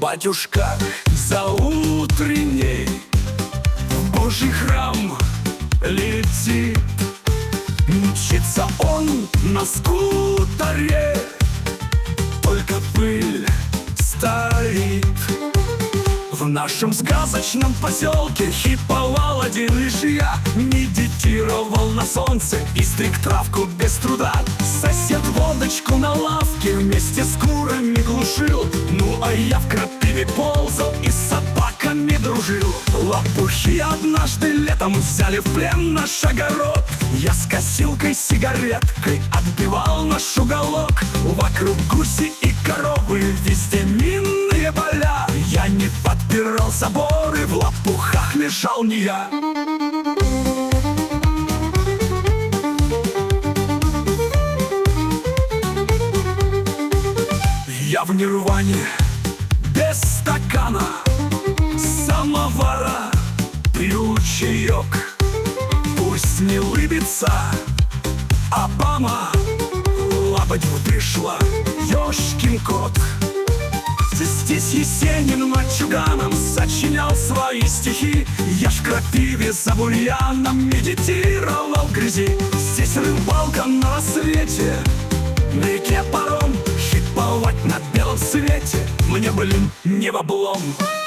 батюшка заутренней в Божий храм летит. Мчится он на скутере, только пыль стоит. В нашем сказочном поселке хиповал один лишь я. Медитировал на солнце и стриг травку без труда. Сосед водочку на лавке вместе с курами глушил. Ну а я в крапиве ползал и с собаками дружил. Лопухи однажды летом взяли в плен наш огород. Я с косилкой, сигареткой отбивал наш уголок. Вокруг гуси и коровы, везде минные поля. Я не подпирал заборы, в лопухах лежал не я. Я в нирване, без стакана, самовара, пью чаек. Пусть не улыбится Обама, лапоть пришла, ёшкин кот. Здесь Есенин мальчуганом сочинял свои стихи. Я ж в крапиве за бурьяном медитировал в грязи. Здесь рыбалка на рассвете, на реке паром. Хиповать на белом свете мне, блин, не в облом.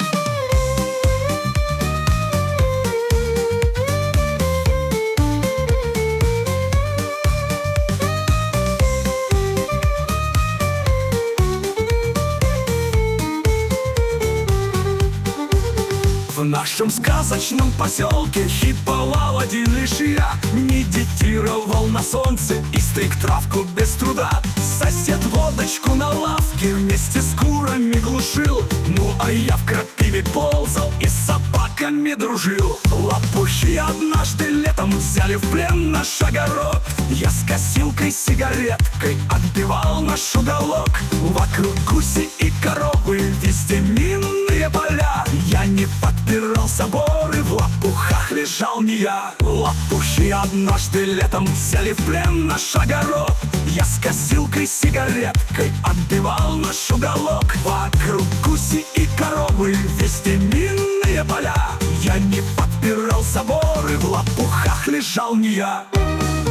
В нашем сказочном поселке хиповал один лишь я. Медитировал на солнце и стриг травку без труда. Сосед водочку на лавке вместе с курами глушил. Ну а я в крапиве ползал и с собаками дружил. Лопухи однажды летом взяли в плен наш огород. Я с косилкой, сигареткой отбивал наш уголок. Вокруг гуси и коровы, везде минные поля. Я не подпирал заборы, в лопухах лежал не я. Лопухи однажды летом взяли в плен наш огород. Я с косилкой, сигареткой отбивал наш уголок. Вокруг гуси и коровы, везде минные поля. Я не подпирал заборы, в лопухах лежал не я.